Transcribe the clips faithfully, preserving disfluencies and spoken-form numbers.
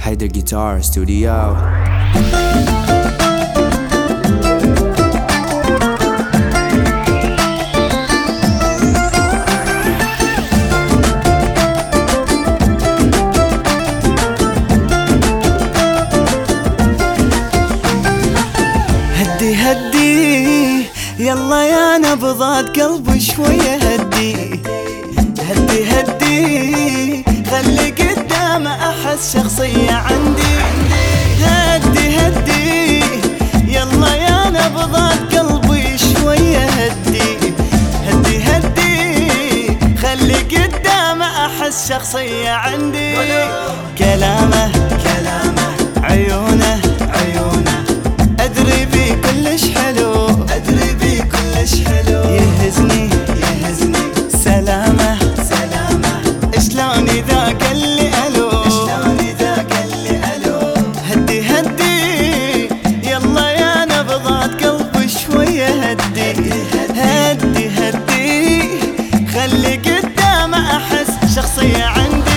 Haider Guitar Studio. هدي هدي يلا يا نبضات قلبي شوية هدي هدي هدي خلي قدام أحس شخصية عندي. هدي هدي يلا يا نبضات قلبي شوية هدي هدي هدي خلي قدام أحس شخصية عندي. كلامه كلامه عيونه عيونه أدري بي كلش حلو أدري بي كلش حلو يهزني يهزني سلامه سلامه شلون إذا قال لي ألو شلون إذا قال لي ألو. هدي هدي يلا يا نبضات قلبي شوية هدي هدي هدي خلي قدام أحس شخصية عندي.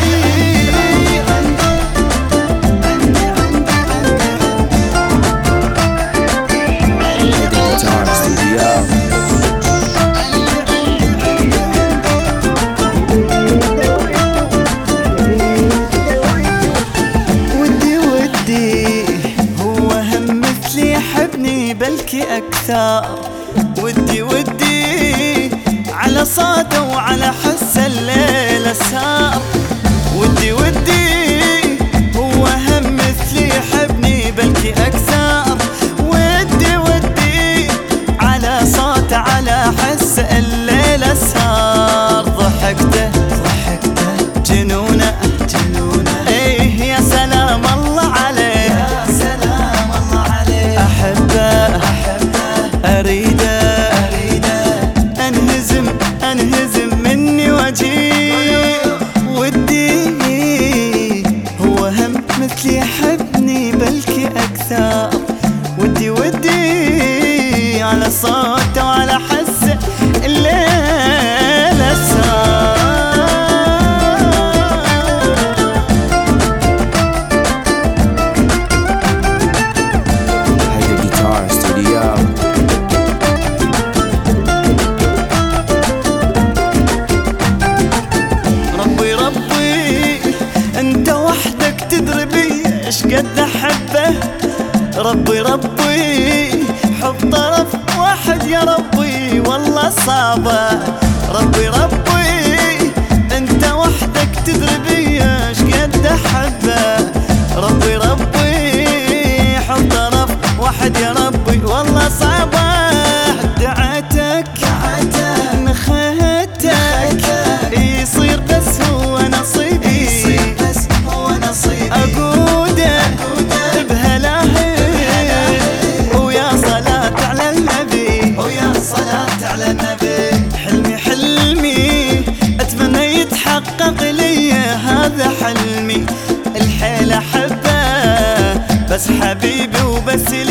بلكي أكثر ودي ودي على صوته وعلى حس الليلة سار. ودي ودي هو هم مثلي يحبني بلكي أكثر. ودي ودي على صوته على حس الليلة سار. ضحكته ضحكته جنونه جنونه ايه يا سلام الله عليه يا سلام الله عليه. أحبه أريده أريده أنهزم أنهزم مني وجهي. ودي هو هم مثلي يحبني بلكي أكثر. ودي ودي على صوته وعلى حسه الليلة سار. ايش قد احبه ربي ربي حب طرف واحد يا ربي والله صعبه. ربي ربي انت وحدك تدري بي ايش قد احبه. ربي ربي حب طرف واحد يا ربي والله صعبه. دعيتك دعيتك نخيتك يصير بس هو نصيبي يصير بس هو نصيبي. أقول حقق لي هذا حلمي الحيل أحبه بس حبيبي وبس